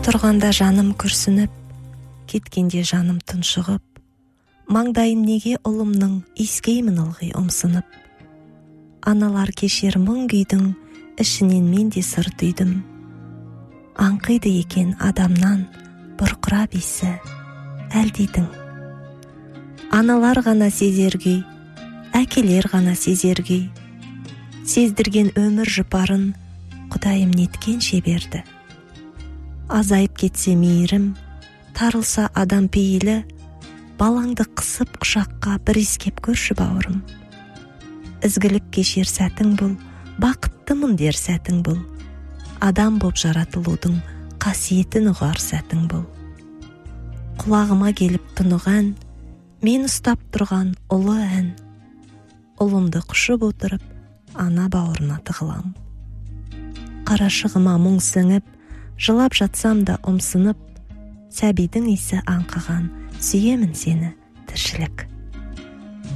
тұрғанда жаным күрсініп, кеткенде жаным тұншығып, маңдайын неге ұлымның иіскеймін ылғи ұмсынып. Аналар кешер мың күйдің ішінен мен де сыр түйдім. Аңқиды екен адамнан бұрқырап иісі әлдейдің. Аналар ғана сезер күй, әкелер ғана сезер күй. Сездірген өмір жұпарын Құдайым неткенше берді. Азайып кетсе мейірім, тарылса адам пейілі, балаңды қысып құшаққа бір иіскеп көрші бауырым. Ізгілік кешер сәтің бұл, бақыттымын дер сәтің бұл. Адам боп жаратылудың қасиетін ұғар сәтің бұл. Құлағыма келіп тұныған, мен ұстап тұрған ұлы ән. Ұлымды құшып отырып, ана бауырына тығылам. Қарашығыма мұң сіңіп, жылап жатсам да ұмсынып, сәбидің иісі аңқыған, сүйемін сені, тіршілік.